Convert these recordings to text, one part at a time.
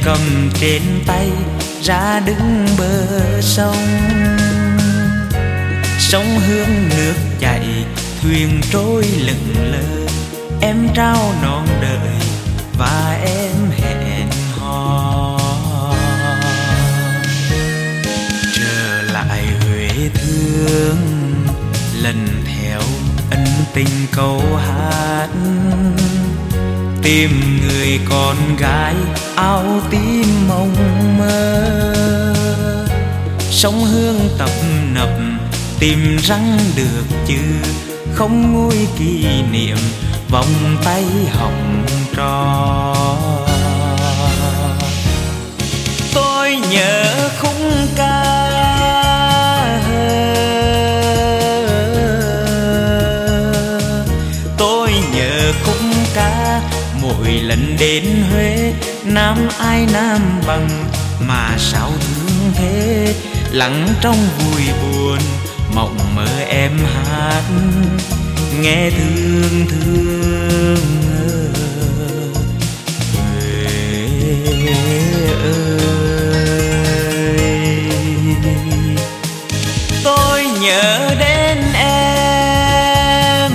cầm trên tay ra đứng bờ sông. Sông hương nước chảy, thuyền trôi lững lờ, em trao non đời và em hẹn hò. Trở lại Huế thương, lần theo ân tình câu hát, tìm người con gái áo tím mộng mơ. Sông hương tấp nập tìm răng được chứ không nguôi kỷ niệm vòng tay hồng trò. Tôi nhớ khung ca tôi nhớ khung ca mỗi lần đến Huế. Nam ai nam bằng mà sao thương thế, lặng trong vui buồn mộng mơ em hát nghe thương thương. Huế ơi, tôi nhớ đến em,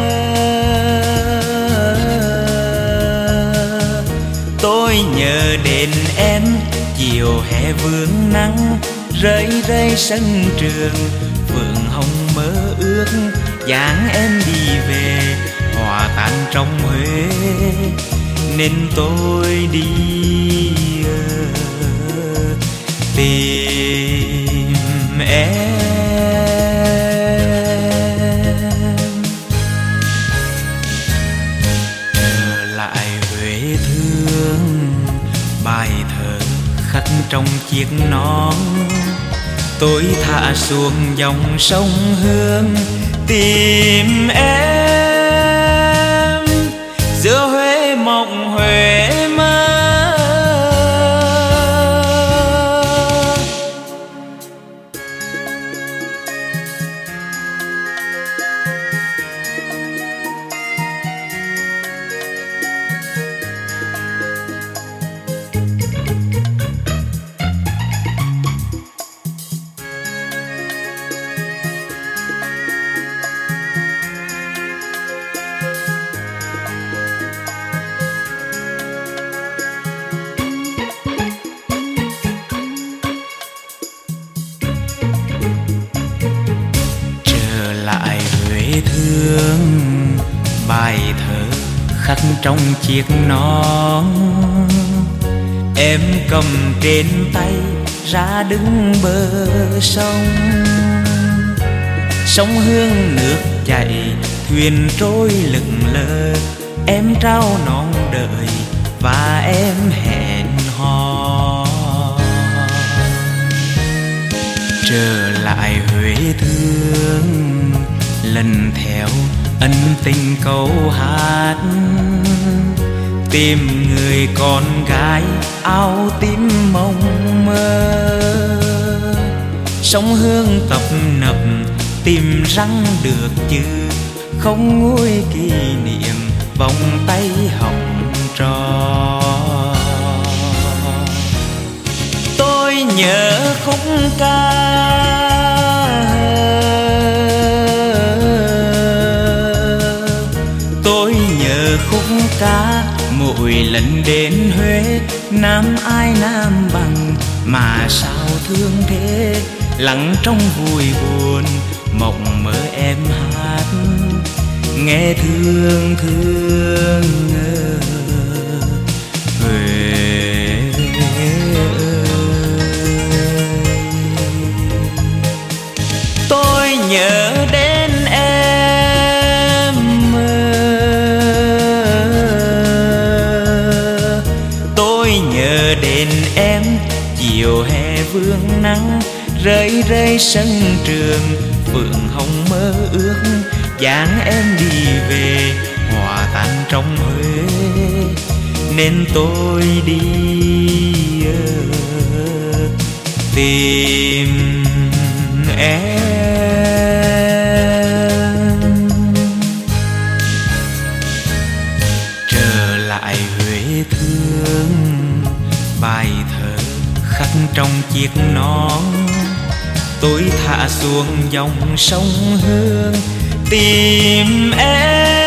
tôi nhớ đến em. Chiều hè vương nắng rơi rơi sân trường, phượng hồng mơ ước dáng em đi về hòa tan trong Huế, nên tôi đi tìm em. Trở lại Huế thương, bài thơ khắc trong chiếc nón. Tôi thả xuống dòng sông Hương tìm em, giữa Huế mộng Huế mơ. Thương, bài thơ khắc trong chiếc nón. Em cầm trên tay ra đứng bờ sông. Sông hương nước chảy, thuyền trôi lững lờ, em trao non đời và em hẹn hò. Trở lại Huế thương, lần theo ân tình câu hát, tìm người con gái áo tím mộng mơ. Sông hương tấp nập tìm răng được chứ không nguôi kỷ niệm vòng tay hồng trò. Tôi nhớ khúc ca khúc ca mỗi lần đến Huế. Nam ai nam bằng mà sao thương thế, lặng trong vui buồn mộng mơ em hát nghe thương thương. Huế tôi nhớ đến em, tôi nhớ đến em. Chiều hè vương nắng rơi rơi sân trường, phượng hồng mơ ước dáng em đi về hòa tan trong Huế, nên tôi đi tìm em. Trở lại Huế thương, bài trong chiếc nón. Tôi thả xuống dòng sông Hương tìm em.